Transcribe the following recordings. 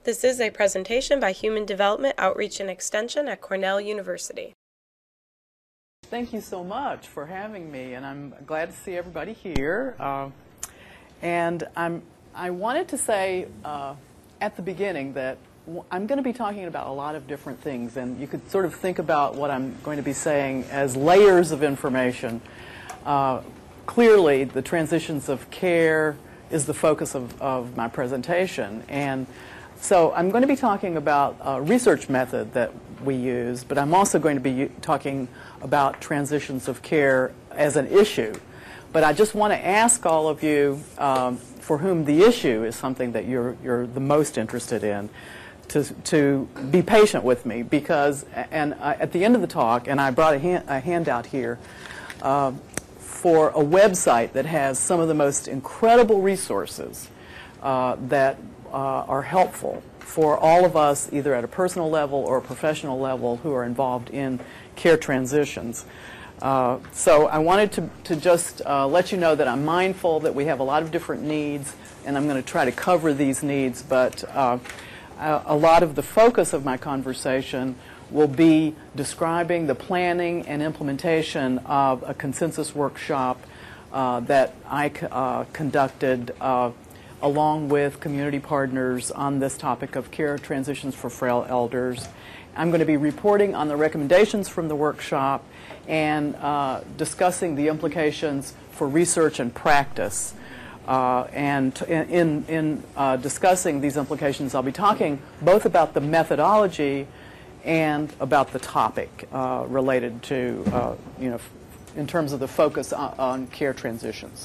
This is a presentation by Human Development Outreach and Extension at Cornell University. Thank you so much for having me, and I'm glad to see everybody here. And I wanted to say at the beginning that I'm going to be talking about a lot of different things, and you could sort of think about what I'm going to be saying as layers of information. Clearly, the transitions of care is the focus of my presentation, and so I'm going to be talking about a research method that we use, but I'm also going to be talking about transitions of care as an issue. But I just want to ask all of you for whom the issue is something that you're the most interested in to be patient with me, because at the end of the talk, and I brought a handout here for a website that has some of the most incredible resources that are helpful for all of us, either at a personal level or a professional level, who are involved in care transitions. So I wanted to just let you know that I'm mindful that we have a lot of different needs, and I'm going to try to cover these needs, but a lot of the focus of my conversation will be describing the planning and implementation of a consensus workshop that I conducted along with community partners on this topic of care transitions for frail elders. I'm going to be reporting on the recommendations from the workshop and discussing the implications for research and practice. And in discussing these implications, I'll be talking both about the methodology and about the topic related to, in terms of the focus on care transitions.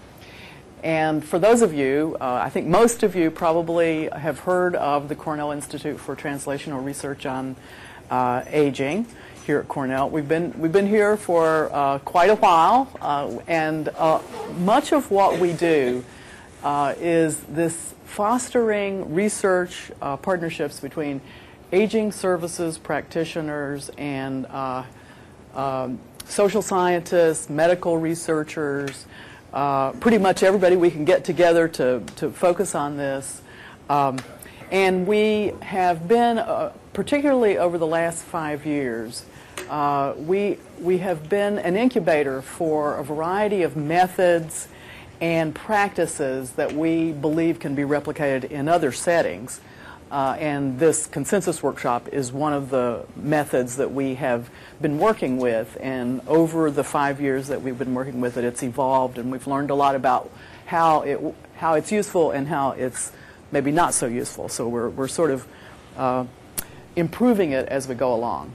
And for those of you, I think most of you probably have heard of the Cornell Institute for Translational Research on Aging here at Cornell. We've been here for quite a while, and much of what we do is this fostering research partnerships between aging services practitioners and social scientists, medical researchers, pretty much everybody we can get together to focus on this. And we have been, particularly over the last 5 years, we have been an incubator for a variety of methods and practices that we believe can be replicated in other settings. And this consensus workshop is one of the methods that we have been working with, and over the 5 years that we've been working with it, it's evolved, and we've learned a lot about how it's useful and how it's maybe not so useful. So we're sort of improving it as we go along.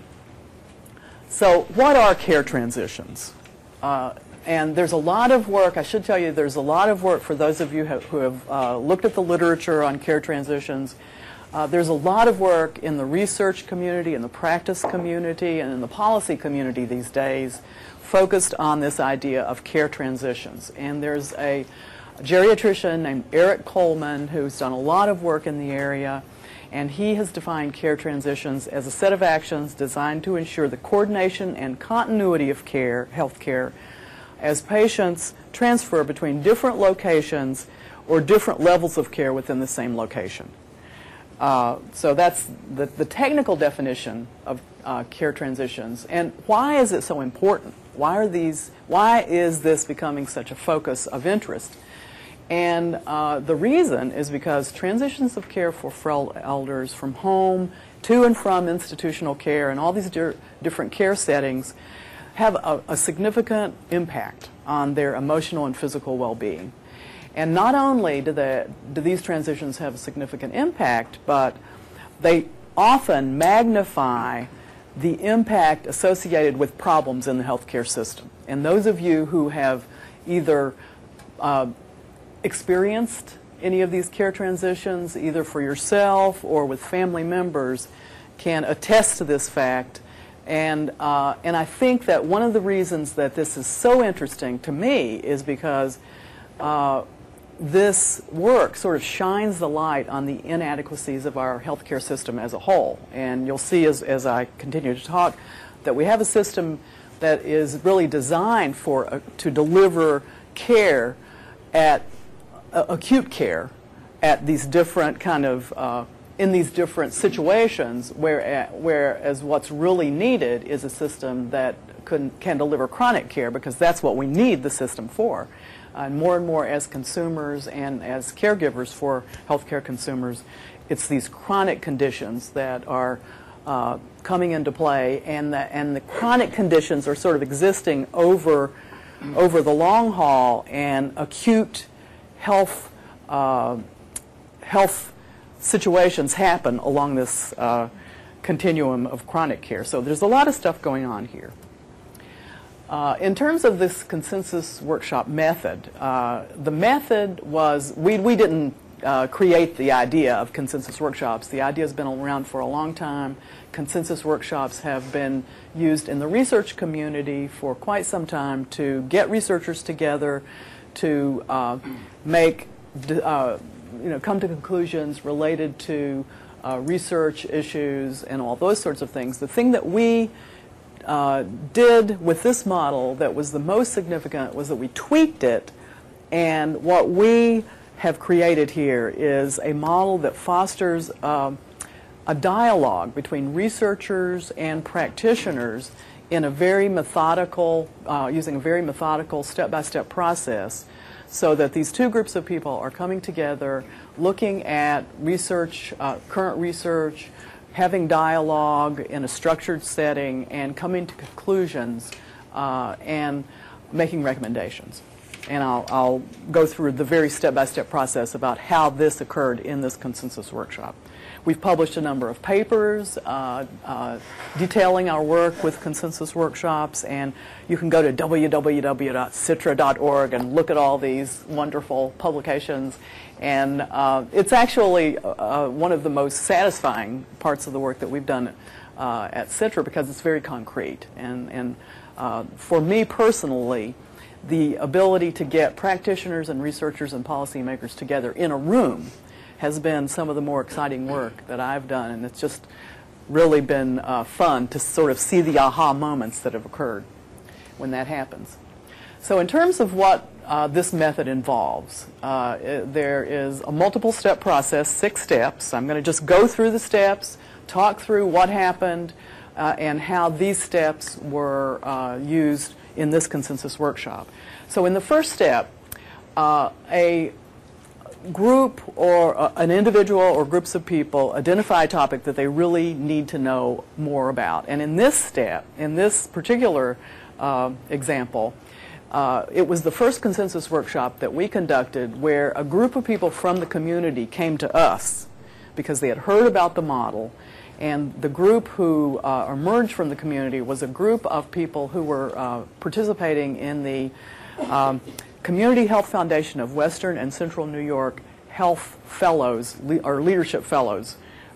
So what are care transitions? And there's a lot of work, I should tell you, there's a lot of work for those of you who have looked at the literature on care transitions. There's a lot of work in the research community, in the practice community, and in the policy community these days focused on this idea of care transitions. And there's a geriatrician named Eric Coleman who's done a lot of work in the area, and he has defined care transitions as a set of actions designed to ensure the coordination and continuity of care, health care, as patients transfer between different locations or different levels of care within the same location. So that's the technical definition of care transitions. And why is it so important? Why is this becoming such a focus of interest? And the reason is because transitions of care for frail elders from home to and from institutional care and all these different care settings have a significant impact on their emotional and physical well-being. And not only do these transitions have a significant impact, but they often magnify the impact associated with problems in the healthcare system. And those of you who have either experienced any of these care transitions, either for yourself or with family members, can attest to this fact. And I think that one of the reasons that this is so interesting to me is because this work sort of shines the light on the inadequacies of our healthcare system as a whole. And you'll see as I continue to talk that we have a system that is really designed to deliver care at acute care at these different kind of in these different situations, whereas what's really needed is a system that can deliver chronic care, because that's what we need the system for. And more as consumers and as caregivers for healthcare consumers, it's these chronic conditions that are coming into play, and the chronic conditions are sort of existing over the long haul, and acute health situations happen along this continuum of chronic care. So there's a lot of stuff going on here. In terms of this consensus workshop method, the method was, we didn't create the idea of consensus workshops. The idea has been around for a long time. Consensus workshops have been used in the research community for quite some time to get researchers together to come to conclusions related to research issues and all those sorts of things. The thing that we did with this model that was the most significant was that we tweaked it, and what we have created here is a model that fosters a dialogue between researchers and practitioners in a very methodical, using a very methodical step-by-step process, so that these two groups of people are coming together, looking at research, current research, having dialogue in a structured setting, and coming to conclusions and making recommendations. And I'll go through the very step-by-step process about how this occurred in this consensus workshop. We've published a number of papers detailing our work with consensus workshops, and you can go to www.citra.org and look at all these wonderful publications. And it's actually one of the most satisfying parts of the work that we've done at Citra, because it's very concrete. And for me personally, the ability to get practitioners and researchers and policymakers together in a room has been some of the more exciting work that I've done, and it's just really been fun to sort of see the aha moments that have occurred when that happens. So in terms of what this method involves, there is a multiple step process, 6 steps. I'm going to just go through the steps, talk through what happened, and how these steps were used in this consensus workshop. So in the first step, a group or an individual or groups of people identify a topic that they really need to know more about. And in this step, in this particular example, it was the first consensus workshop that we conducted where a group of people from the community came to us because they had heard about the model. And the group who emerged from the community was a group of people who were participating in the Community Health Foundation of Western and Central New York Health Fellows, or Leadership Fellows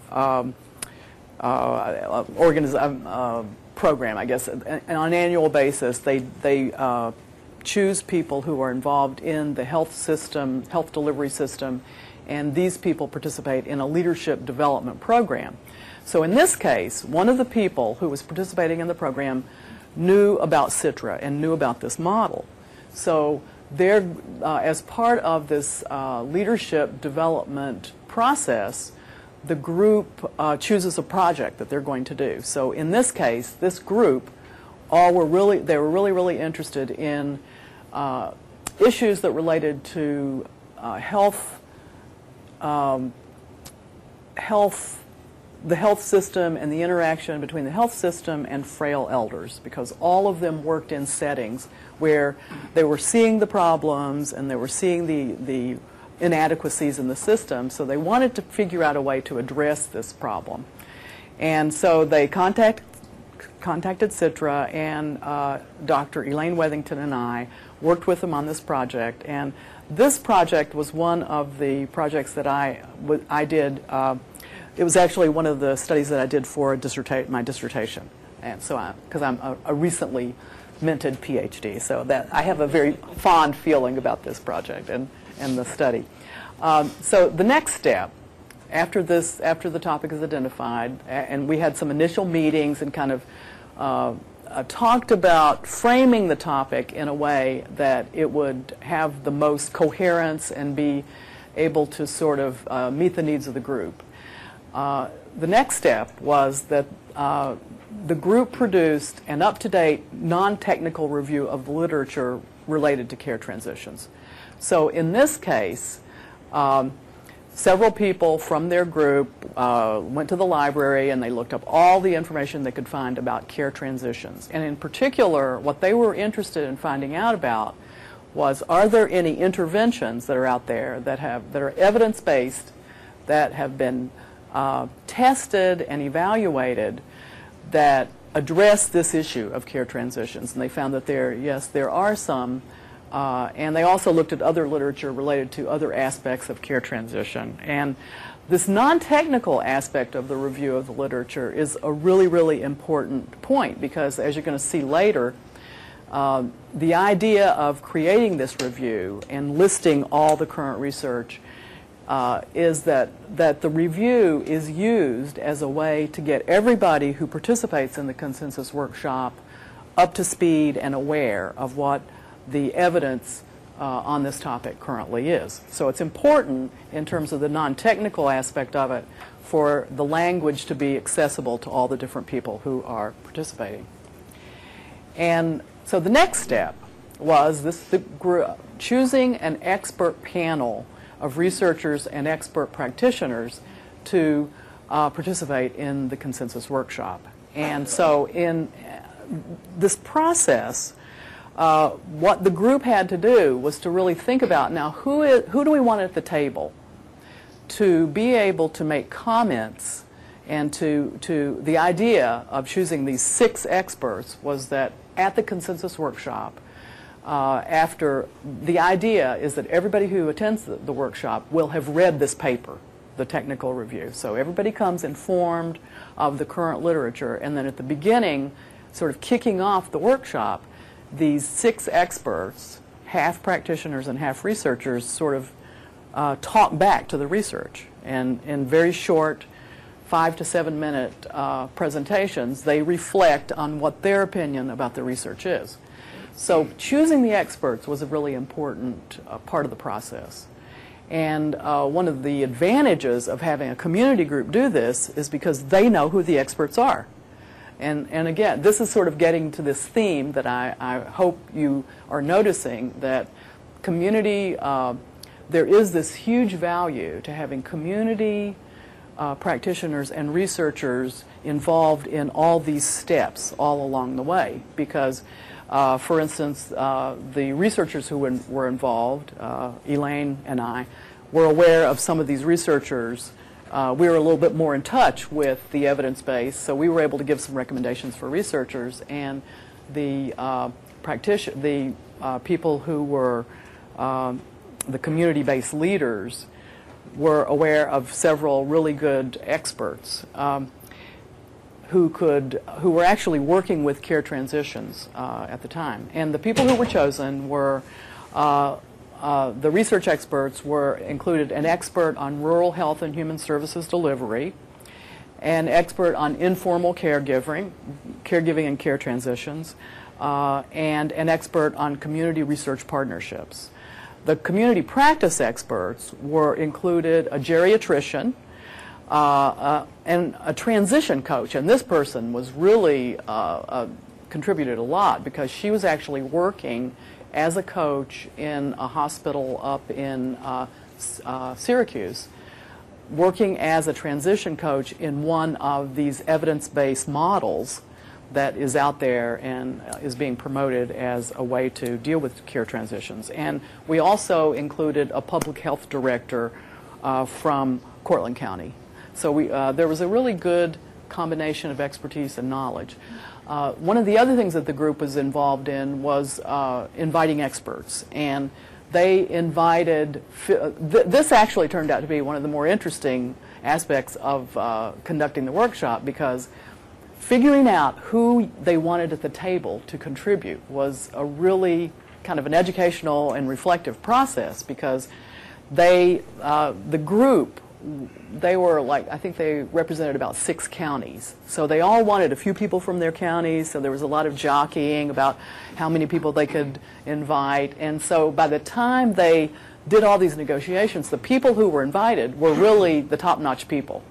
program, I guess. And on an annual basis, they choose people who are involved in the health system, health delivery system, and these people participate in a leadership development program. So in this case, one of the people who was participating in the program knew about Citra and knew about this model. So they're, as part of this leadership development process, the group chooses a project that they're going to do. So in this case, this group they were really interested in issues that related to the health system and the interaction between the health system and frail elders, because all of them worked in settings where they were seeing the problems and they were seeing the inadequacies in the system, so they wanted to figure out a way to address this problem. And so they contacted Citra, and Dr. Elaine Wethington and I worked with them on this project. And this project was one of the projects that I did. It was actually one of the studies that I did for my dissertation, and so because I'm a recently minted PhD, so that I have a very fond feeling about this project and the study. So the next step, after the topic is identified, and we had some initial meetings and kind of talked about framing the topic in a way that it would have the most coherence and be able to sort of meet the needs of the group. the next step was that the group produced an up-to-date, non-technical review of the literature related to care transitions. So in this case, several people from their group went to the library and they looked up all the information they could find about care transitions. And in particular, what they were interested in finding out about was, are there any interventions that are out there that are evidence-based, that have been tested and evaluated, that address this issue of care transitions? And they found that there are some. And they also looked at other literature related to other aspects of care transition. And this non-technical aspect of the review of the literature is a really, really important point, because as you're going to see later, the idea of creating this review and listing all the current research is that the review is used as a way to get everybody who participates in the consensus workshop up to speed and aware of what the evidence on this topic currently is. So it's important in terms of the non-technical aspect of it for the language to be accessible to all the different people who are participating. And so the next step was choosing an expert panel of researchers and expert practitioners to participate in the consensus workshop. And so in this process, what the group had to do was to really think about, now who do we want at the table to be able to make comments, and to the idea of choosing these 6 experts was that at the consensus workshop, the idea is that everybody who attends the workshop will have read this paper, the technical review. So everybody comes informed of the current literature, and then at the beginning, sort of kicking off the workshop, these 6 experts, half practitioners and half researchers, sort of talk back to the research. And in very short 5 to 7 minute presentations, they reflect on what their opinion about the research is. So choosing the experts was a really important part of the process. And one of the advantages of having a community group do this is because they know who the experts are. And again, this is sort of getting to this theme that I hope you are noticing, that community, there is this huge value to having community practitioners and researchers involved in all these steps all along the way. Because, for instance, the researchers who were involved, Elaine and I, were aware of some of these researchers. We were a little bit more in touch with the evidence base, so we were able to give some recommendations for researchers, and the people who were the community-based leaders were aware of several really good experts who were actually working with care transitions at the time. And the people who were chosen were the research experts included an expert on rural health and human services delivery, an expert on informal caregiving and care transitions, and an expert on community research partnerships. The community practice experts included a geriatrician and a transition coach, and this person was really contributed a lot because she was actually working as a coach in a hospital up in Syracuse, working as a transition coach in one of these evidence-based models that is out there and is being promoted as a way to deal with care transitions. And we also included a public health director from Cortland County. So there was a really good combination of expertise and knowledge. One of the other things that the group was involved in was inviting experts, and they invited, this actually turned out to be one of the more interesting aspects of conducting the workshop, because figuring out who they wanted at the table to contribute was a really kind of an educational and reflective process, because the group, they were like, I think they represented about 6 counties. So they all wanted a few people from their counties, so there was a lot of jockeying about how many people they could invite. And so by the time they did all these negotiations, the people who were invited were really the top-notch people.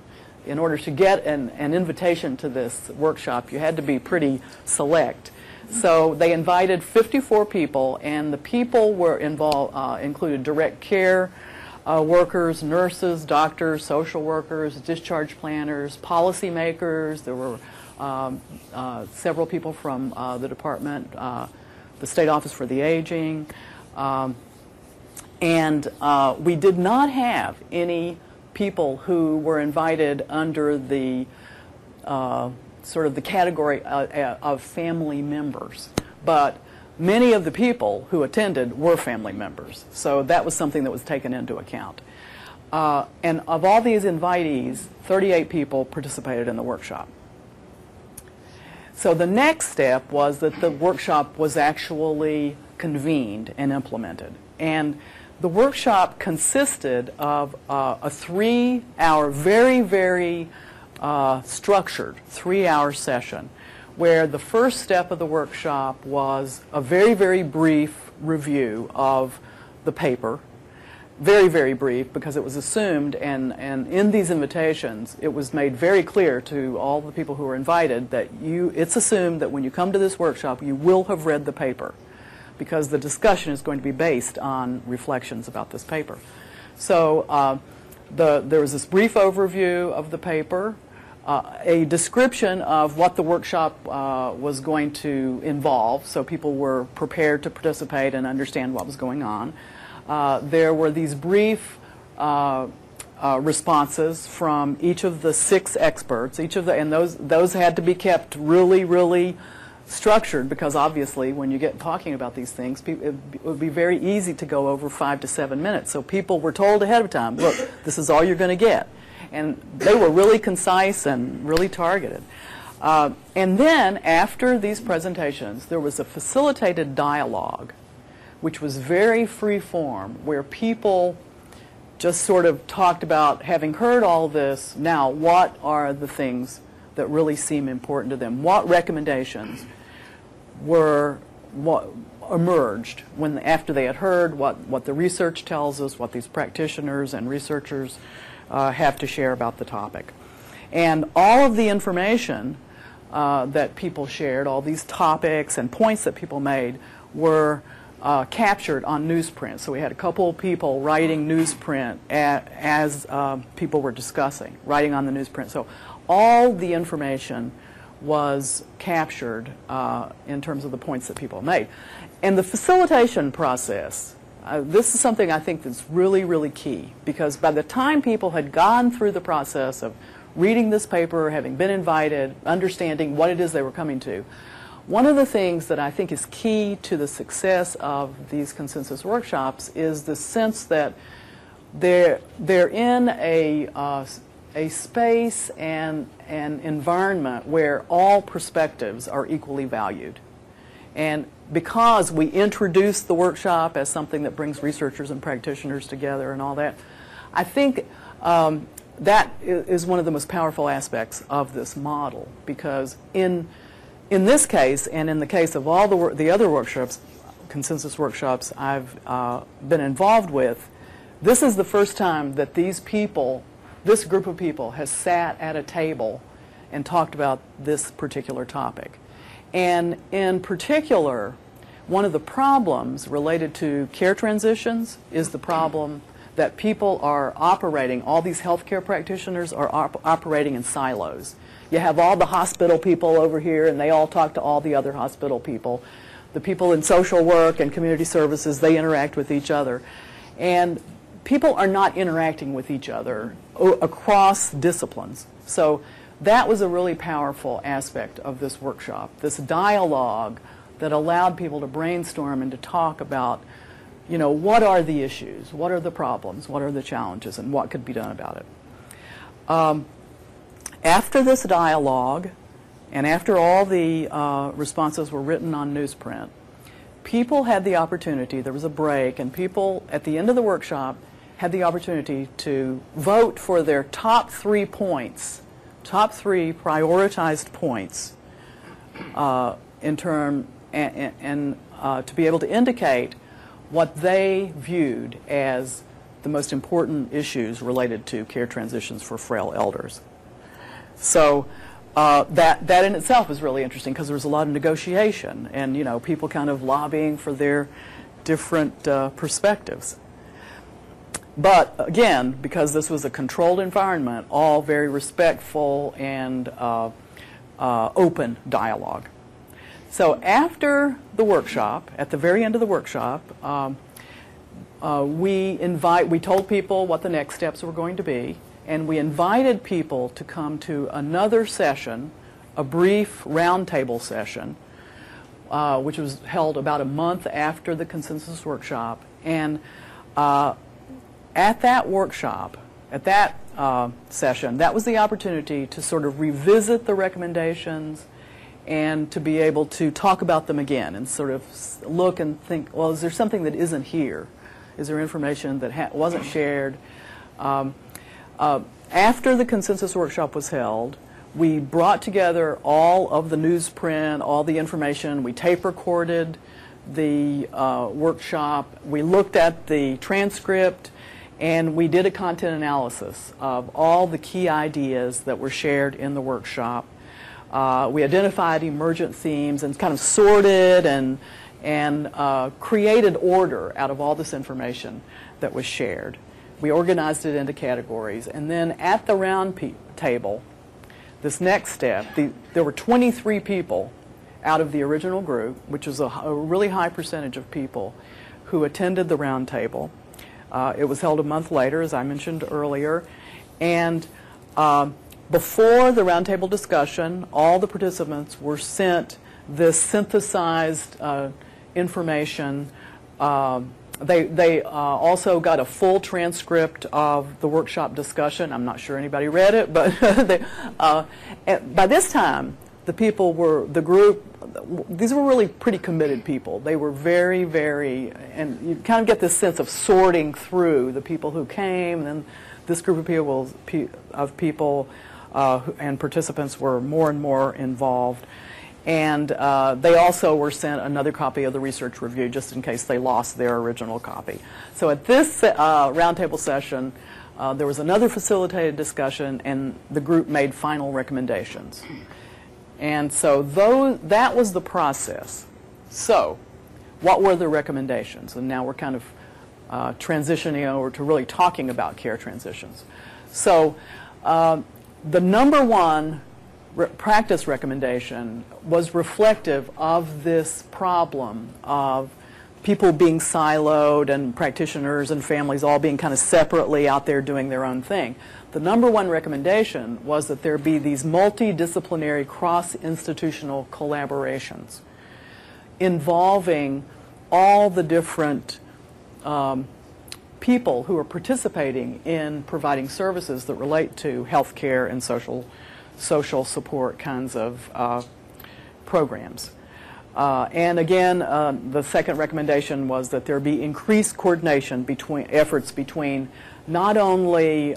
in order to get an invitation to this workshop, you had to be pretty select. So they invited 54 people, and the people were involved included direct care workers, nurses, doctors, social workers, discharge planners, policymakers. There were several people from the department, the State Office for the Aging, and we did not have any people who were invited under the sort of the category of family members, but many of the people who attended were family members, so that was something that was taken into account. And of all these invitees, 38 people participated in the workshop. So the next step was that the workshop was actually convened and implemented. And the workshop consisted of a 3-hour, very structured 3-hour session, where the first step of the workshop was a very brief review of the paper. Very brief, because it was assumed, and in these invitations, it was made very clear to all the people who were invited that it's assumed that when you come to this workshop, you will have read the paper, because the discussion is going to be based on reflections about this paper. So there was this brief overview of the paper, a description of what the workshop was going to involve, so people were prepared to participate and understand what was going on. There were these brief responses from each of the 6 experts, and those had to be kept really structured, because obviously when you get talking about these things, it would be very easy to go over 5 to 7 minutes. So people were told ahead of time, look, this is all you're going to get. And they were really concise and really targeted. And then after these presentations, there was a facilitated dialogue, which was very free form, where people just sort of talked about, having heard all this, now what are the things that really seem important to them? What recommendations emerged after they had heard what the research tells us, what these practitioners and researchers have to share about the topic. And all of the information that people shared, all these topics and points that people made, were captured on newsprint. So we had a couple of people writing newsprint as people were discussing, writing on the newsprint. So all the information was captured in terms of the points that people made. And the facilitation process, this is something I think that's really key, because by the time people had gone through the process of reading this paper, having been invited, understanding what it is they were coming to, one of the things that I think is key to the success of these consensus workshops is the sense that they're in a space and an environment where all perspectives are equally valued. And because we introduce the workshop as something that brings researchers and practitioners together and all that, I think that is one of the most powerful aspects of this model, because in this case, and in the case of all the other workshops, consensus workshops I've been involved with, this is the first time that this group of people has sat at a table and talked about this particular topic. And in particular, one of the problems related to care transitions is the problem that people are operating, all these healthcare practitioners are operating in silos. You have all the hospital people over here, and they all talk to all the other hospital people. The people in social work and community services, they interact with each other. And people are not interacting with each other across disciplines. So that was a really powerful aspect of this workshop, this dialogue that allowed people to brainstorm and to talk about, you know, what are the issues, what are the problems, what are the challenges, and what could be done about it. After this dialogue, and after all the responses were written on newsprint, people had the opportunity, there was a break, and people at the end of the workshop had the opportunity to vote for their top 3 points, top 3 prioritized points to be able to indicate what they viewed as the most important issues related to care transitions for frail elders. So that in itself is really interesting because there was a lot of negotiation and, you know, people kind of lobbying for their different perspectives. But again, because this was a controlled environment, all very respectful and open dialogue. So after the workshop, at the very end of the workshop, we told people what the next steps were going to be, and we invited people to come to another session, a brief roundtable session, which was held about a month after the consensus workshop. And at that workshop, at that session, that was the opportunity to sort of revisit the recommendations and to be able to talk about them again and sort of look and think, well, is there something that isn't here? Is there information that wasn't shared? After the consensus workshop was held, we brought together all of the newsprint, all the information. We tape recorded the workshop. We looked at the transcript, and we did a content analysis of all the key ideas that were shared in the workshop. We identified emergent themes and kind of sorted and created order out of all this information that was shared. We organized it into categories. And then at the round table, this next step, there were 23 people out of the original group, which was a really high percentage of people who attended the round table. It was held a month later, as I mentioned earlier. And before the roundtable discussion, all the participants were sent this synthesized information. They also got a full transcript of the workshop discussion. I'm not sure anybody read it, but by this time, the group, these were really pretty committed people. They were very, very, and you kind of get this sense of sorting through the people who came, and then this group of people and participants were more and more involved. And they also were sent another copy of the research review just in case they lost their original copy. So at this roundtable session, there was another facilitated discussion, and the group made final recommendations. And so that was the process. So what were the recommendations? And now we're kind of transitioning over to really talking about care transitions. So the number one practice recommendation was reflective of this problem of people being siloed and practitioners and families all being kind of separately out there doing their own thing. The number one recommendation was that there be these multidisciplinary cross-institutional collaborations involving all the different people who are participating in providing services that relate to health care and social support kinds of programs. And again, the second recommendation was that there be increased coordination between efforts between not only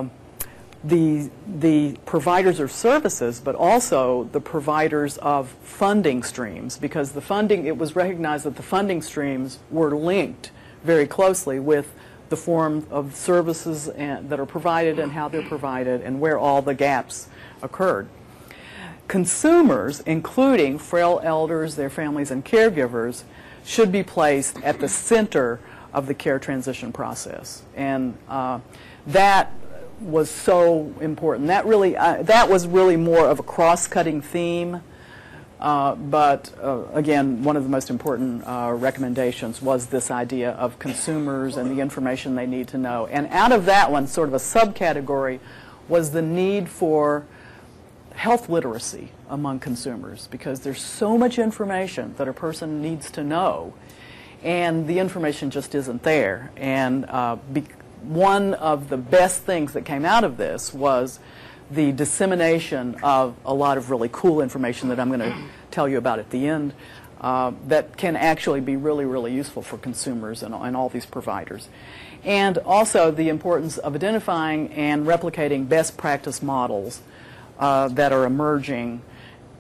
the providers of services, but also the providers of funding streams, because the funding, it was recognized that the funding streams were linked very closely with the form of services that are provided and how they're provided and where all the gaps occurred. Consumers, including frail elders, their families, and caregivers, should be placed at the center of the care transition process. And that was so important. That was really more of a cross-cutting theme. But again, one of the most important recommendations was this idea of consumers and the information they need to know. And out of that one, sort of a subcategory, was the need for health literacy among consumers, because there's so much information that a person needs to know, and the information just isn't there. And one of the best things that came out of this was the dissemination of a lot of really cool information that I'm going to tell you about at the end that can actually be really, really useful for consumers and all these providers. And also the importance of identifying and replicating best practice models that are emerging.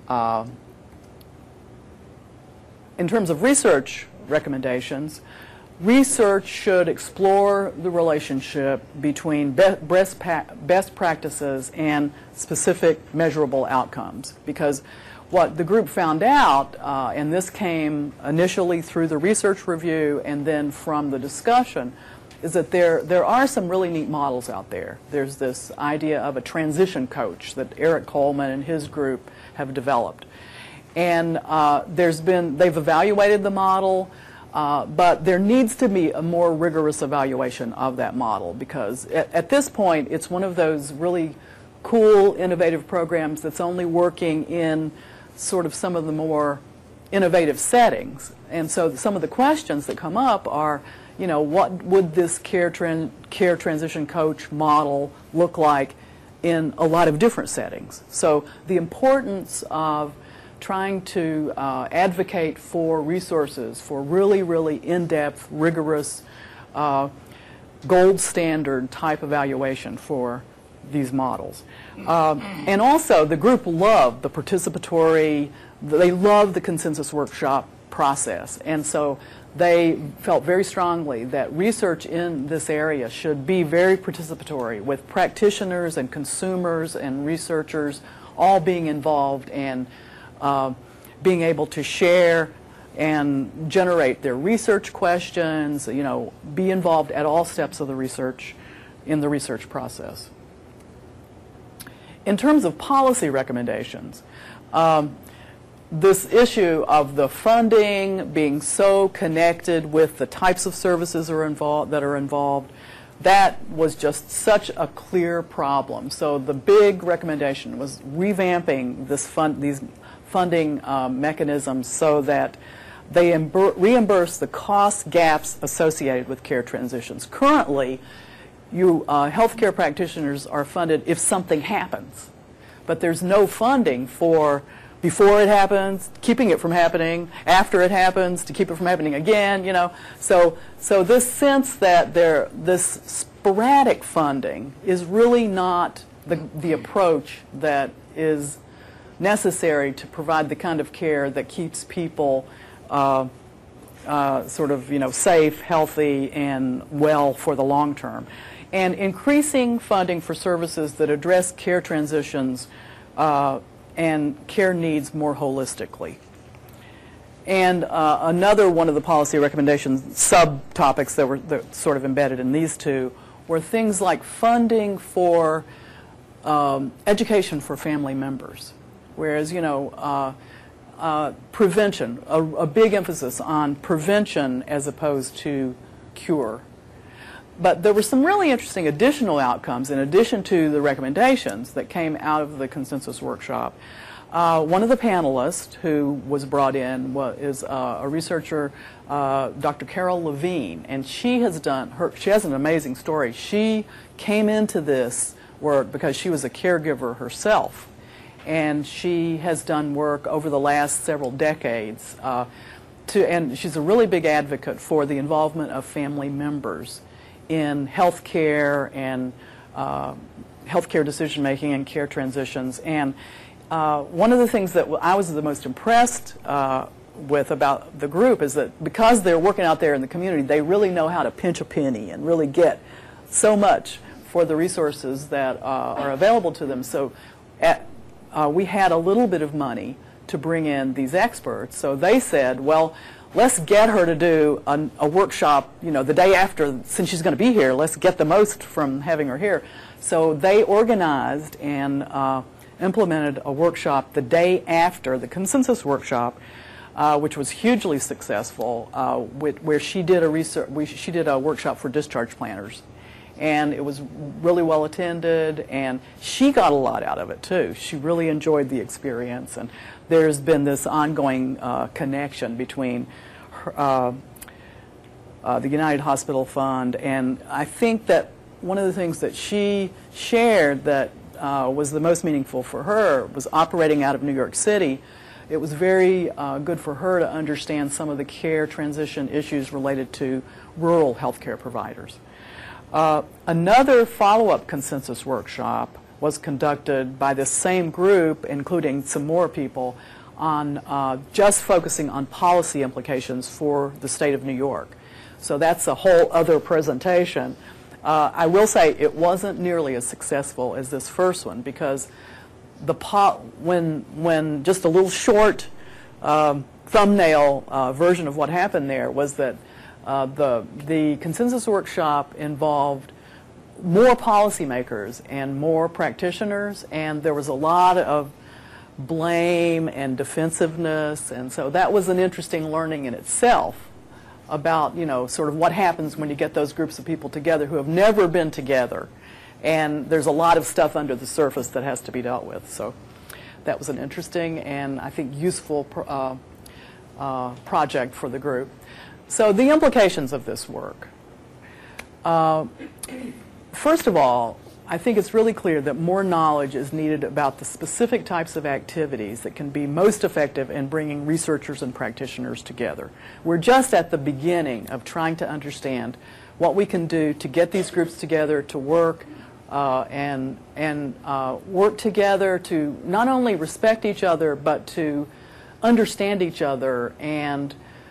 In terms of research recommendations, research should explore the relationship between best practices and specific measurable outcomes, because what the group found out, and this came initially through the research review and then from the discussion, is that there are some really neat models out there. There's this idea of a transition coach that Eric Coleman and his group have developed. And they've evaluated the model, but there needs to be a more rigorous evaluation of that model, because at this point it's one of those really cool, innovative programs that's only working in sort of some of the more innovative settings. And so some of the questions that come up are, you know, what would this care transition coach model look like in a lot of different settings? So the importance of trying to advocate for resources for really, really in-depth, rigorous, gold standard type evaluation for these models. And also the group loved the participatory, they loved the consensus workshop process, and so they felt very strongly that research in this area should be very participatory, with practitioners and consumers and researchers all being involved and being able to share and generate their research questions, you know, be involved at all steps of the research, in the research process. In terms of policy recommendations, this issue of the funding being so connected with the types of services that are involved, that was just such a clear problem. So the big recommendation was revamping these funding mechanisms so that they reimburse the cost gaps associated with care transitions. Currently, healthcare practitioners are funded if something happens, but there's no funding for before it happens, keeping it from happening, after it happens, to keep it from happening again, you know. So this sense that this sporadic funding is really not the approach that is necessary to provide the kind of care that keeps people sort of, you know, safe, healthy, and well for the long term. And increasing funding for services that address care transitions and care needs more holistically. And another one of the policy recommendations, subtopics that were sort of embedded in these two, were things like funding for education for family members. Whereas, you know, prevention, a big emphasis on prevention as opposed to cure. But there were some really interesting additional outcomes in addition to the recommendations that came out of the consensus workshop. One of the panelists who was brought in is a researcher, Dr. Carol Levine, and she has an amazing story. She came into this work because she was a caregiver herself, and she has done work over the last several decades and she's a really big advocate for the involvement of family members in healthcare and healthcare decision making and care transitions. And one of the things that I was the most impressed with about the group is that because they're working out there in the community, they really know how to pinch a penny and really get so much for the resources that are available to them. So we had a little bit of money to bring in these experts. So they said, well, let's get her to do a workshop, you know, the day after, since she's going to be here, let's get the most from having her here. So they organized and implemented a workshop the day after the consensus workshop, which was hugely successful, where she did a workshop for discharge planners. And it was really well attended, and she got a lot out of it too. She really enjoyed the experience, and there's been this ongoing connection between her, the United Hospital Fund, and I think that one of the things that she shared that was the most meaningful for her was operating out of New York City. It was very good for her to understand some of the care transition issues related to rural healthcare providers. Another follow-up consensus workshop was conducted by this same group, including some more people, on just focusing on policy implications for the state of New York. So that's a whole other presentation. I will say it wasn't nearly as successful as this first one, because when just a little short thumbnail version of what happened there was that the consensus workshop involved more policymakers and more practitioners, and there was a lot of blame and defensiveness, and so that was an interesting learning in itself about, you know, sort of what happens when you get those groups of people together who have never been together, and there's a lot of stuff under the surface that has to be dealt with. So that was an interesting and I think useful project for the group. So the implications of this work. First of all, I think it's really clear that more knowledge is needed about the specific types of activities that can be most effective in bringing researchers and practitioners together. We're just at the beginning of trying to understand what we can do to get these groups together to work and work together to not only respect each other, but to understand each other and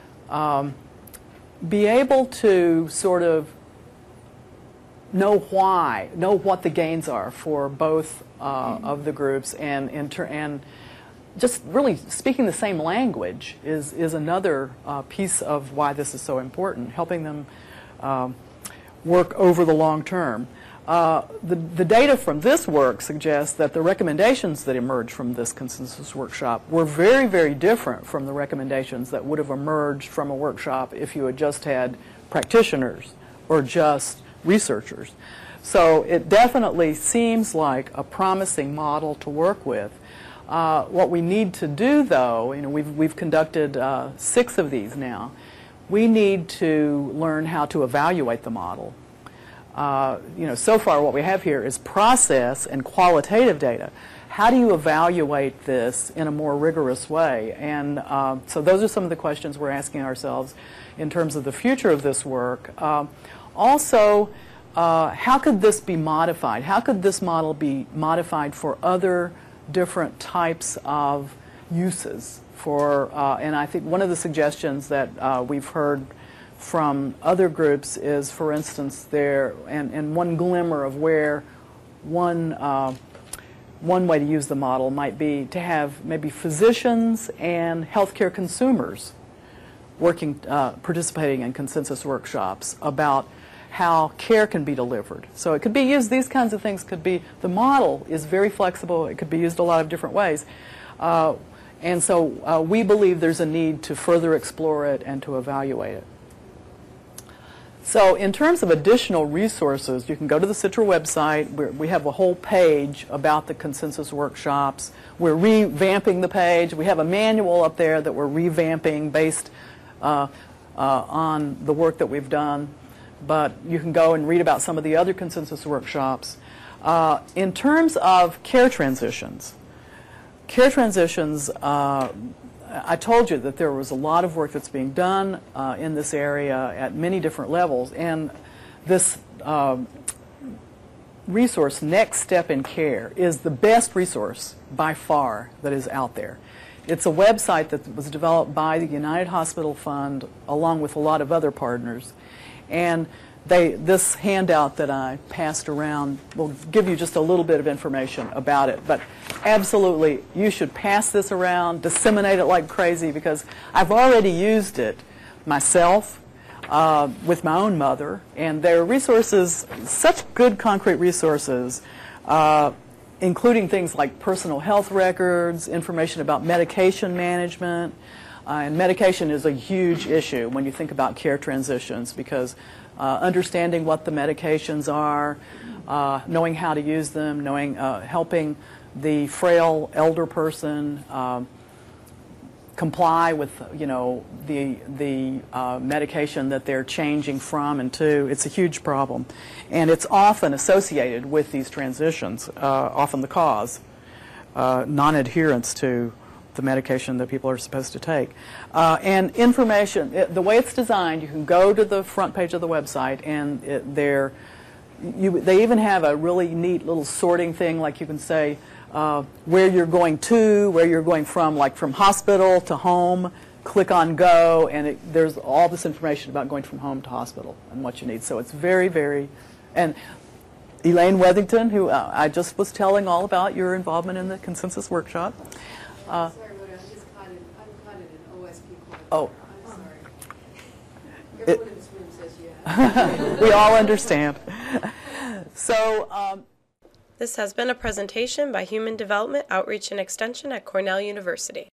be able to sort of know what the gains are for both of the groups, and just really speaking the same language is another piece of why this is so important, helping them work over the long term. The data from this work suggests that the recommendations that emerged from this consensus workshop were very, very different from the recommendations that would have emerged from a workshop if you had just had practitioners or just researchers. So it definitely seems like a promising model to work with. What we need to do, though, you know, we've conducted 6 of these now. We need to learn how to evaluate the model. You know, so far what we have here is process and qualitative data. How do you evaluate this in a more rigorous way? And so those are some of the questions we're asking ourselves in terms of the future of this work. Also, how could this be modified? How could this model be modified for other different types of uses? And I think one of the suggestions that we've heard from other groups is, for instance, and one glimmer of where one way to use the model might be to have maybe physicians and healthcare consumers participating in consensus workshops about how care can be delivered. So it could be used, these kinds of things could be, the model is very flexible, it could be used a lot of different ways. And so we believe there's a need to further explore it and to evaluate it. So in terms of additional resources, you can go to the CITRA website. We have a whole page about the consensus workshops. We're revamping the page. We have a manual up there that we're revamping based on the work that we've done. But you can go and read about some of the other consensus workshops. In terms of care transitions, I told you that there was a lot of work that's being done in this area at many different levels, and this resource, Next Step in Care, is the best resource by far that is out there. It's a website that was developed by the United Hospital Fund along with a lot of other partners, and this handout that I passed around will give you just a little bit of information about it. But absolutely, you should pass this around, disseminate it like crazy, because I've already used it myself with my own mother, and there are resources, such good concrete resources, including things like personal health records, information about medication management. And medication is a huge issue when you think about care transitions, because understanding what the medications are, knowing how to use them, helping the frail elder person comply with, you know, the medication that they're changing from and to. It's a huge problem, and it's often associated with these transitions. Often the cause, non-adherence to the medication that people are supposed to take. And information, the way it's designed, you can go to the front page of the website, and they even have a really neat little sorting thing, like you can say where you're going to, where you're going from, like from hospital to home click on go, and there's all this information about going from home to hospital and what you need. So it's very, very, and Elaine Wethington, who I just was telling all about your involvement in the consensus workshop. Sorry, Rhoda, I'm caught in an OSP call. Oh. I'm sorry. Everyone in this room says yeah. We all understand. So, This has been a presentation by Human Development Outreach and Extension at Cornell University.